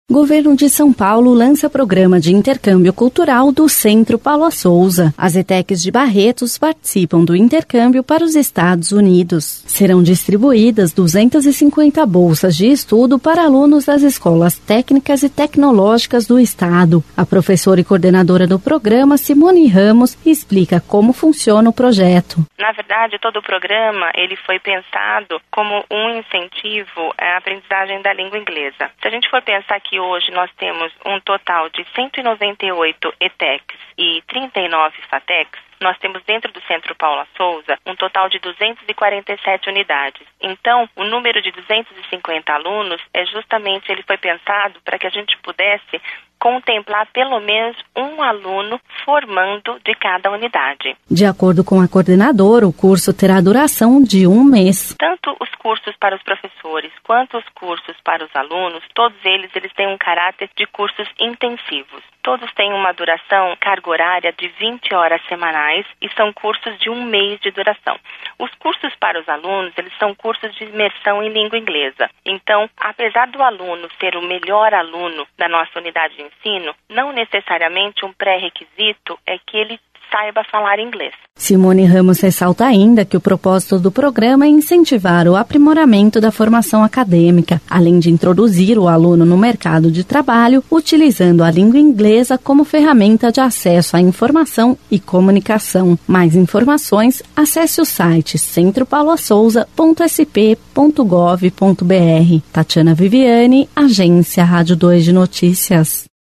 Governo de São Paulo lança programa de intercâmbio cultural do Centro Paula Souza. As ETECs de Barretos participam do intercâmbio para os Estados Unidos. Serão distribuídas 250 bolsas de estudo para alunos das escolas técnicas e tecnológicas do estado. A professora e coordenadora do programa, Simone Ramos, explica como funciona o projeto. Na verdade, todo o programa ele foi pensado como um incentivo à aprendizagem da língua inglesa. Se a gente for pensar que hoje nós temos um total de 198 ETECs e 39 FATECs, nós temos dentro do Centro Paula Souza um total de 247 unidades. Então, o número de 250 alunos ele foi pensado para que a gente pudesse contemplar pelo menos um aluno formando de cada unidade. De acordo com a coordenadora, o curso terá duração de 1 mês. Tanto os cursos para os professores quanto os cursos para os alunos, todos eles têm um caráter de cursos intensivos. Todos têm uma duração, carga horária de 20 horas semanais e são cursos de 1 mês de duração. Os cursos para os alunos, eles são cursos de imersão em língua inglesa. Então, apesar do aluno ser o melhor aluno da nossa unidade de ensino, não necessariamente um pré-requisito é que ele saiba falar inglês. Simone Ramos ressalta ainda que o propósito do programa é incentivar o aprimoramento da formação acadêmica, além de introduzir o aluno no mercado de trabalho, utilizando a língua inglesa como ferramenta de acesso à informação e comunicação. Mais informações, acesse o site centropaulasouza.sp.gov.br. Tatiana Viviane, Agência Rádio 2 de Notícias.